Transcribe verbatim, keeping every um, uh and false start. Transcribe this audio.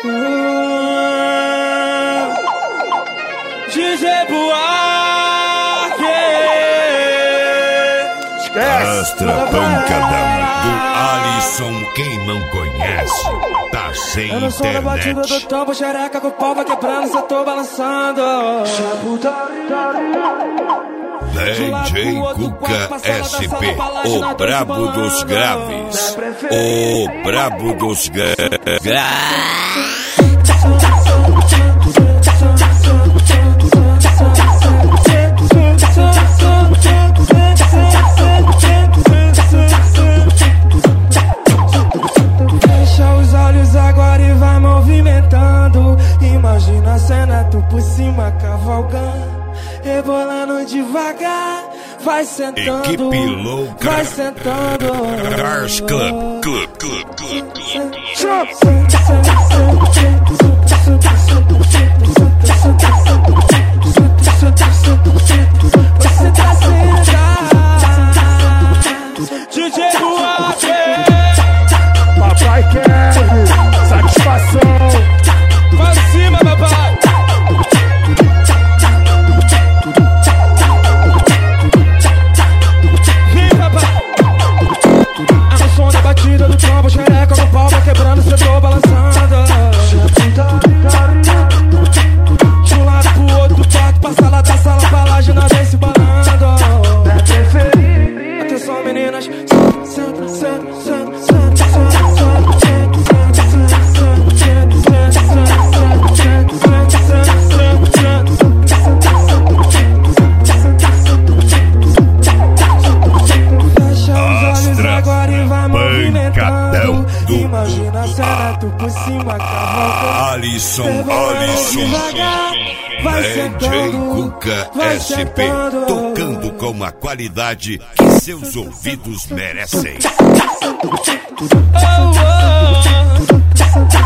D J Buarque. Astra pancadão do Alisson, quem não conhece, tá sem Eu não sou da batida do internet. tambo, xereca com o pau vai quebrando, cê tô balançando. D J Cuca S P, o brabo dos graves, o brabo dos graves. Fecha os olhos agora e vai movimentando. Imagina a cena, tu por cima cavalgando, rebolando devagar, vai sentando, Equipe louca, vai sentando. Cars Club, Club, Club, Club, Club. Você tá sentada, D J Buarque. Papai quer satisfação. Vai em cima, papai. Vem, papai. É o som da batida do tambo, xereca com o pau vai quebrando, cê tô balançando. De um lado pro outro, quarto pra sala, da sala pra laje, nada vem se balando. Atenção, meninas. Senta, senta, senta, senta, Pancadão do imagina a cena, tu por cima cavalgando, Alisson, Alisson, vai D J sentando, Cuca vai S P, sentando. tocando com a qualidade que seus ouvidos merecem. Oh, oh.